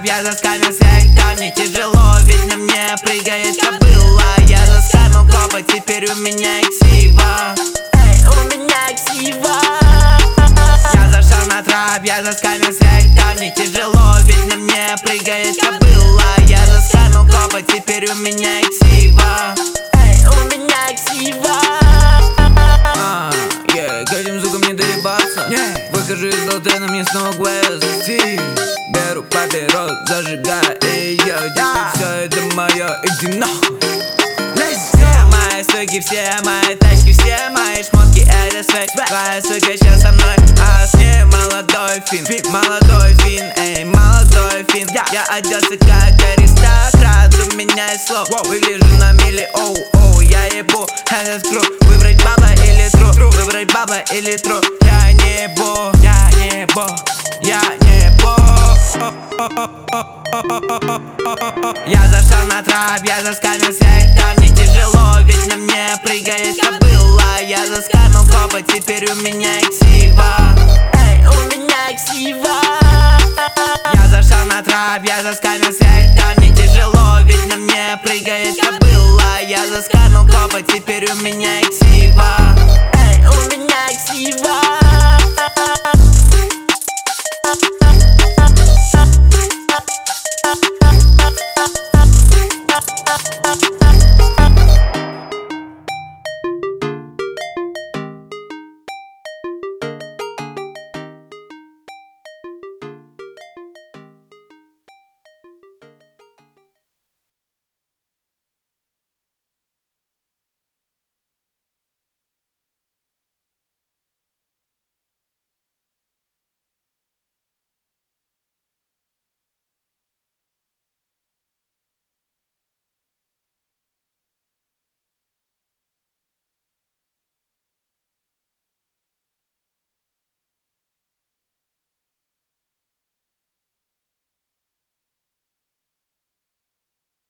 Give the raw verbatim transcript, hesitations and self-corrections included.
я заскамил всегда. Мне тяжело, ведь на мне прыгает кобыла. Я заскамил копа, теперь у меня ксива. Эй, у меня ксива. Я зашел на трап, я заскамил всегда. Мне тяжело, ведь на мне прыгает кобыла. Я заскамил копа, теперь у меня ксива. Эй, у меня ксива. А, yeah, к этим звукам не доебаться. yeah. Выхожу из лотена, мне снова квест. Беру папирос, зажигаю, и я yeah. Все это мое, иди нахуй. Все мои суки, все мои тачки, все мои шмотки, это свет. Твоя сука сейчас со мной, а с ней молодой фин. Молодой фин, эй, молодой фин. Я оделся как аристократ, у меня есть слов. Выгляжу на мили, оу, оу, я ебу этот круг. Выбрать баба или тру, выбрать баба или тру. Я не ебу, я не ебу, я не ебу. Я зашел на трап, я заскамил всегда. Мне тяжело, ведь на мне прыгает кобыла. Я заскамил копа, теперь у меня ксива. Эй, у меня ксива. Я зашел на трап, я заскамил всегда. Мне тяжело, ведь на мне прыгает кобыла. Я заскамил копа, теперь у меня ксива. Эй, у меня ксива.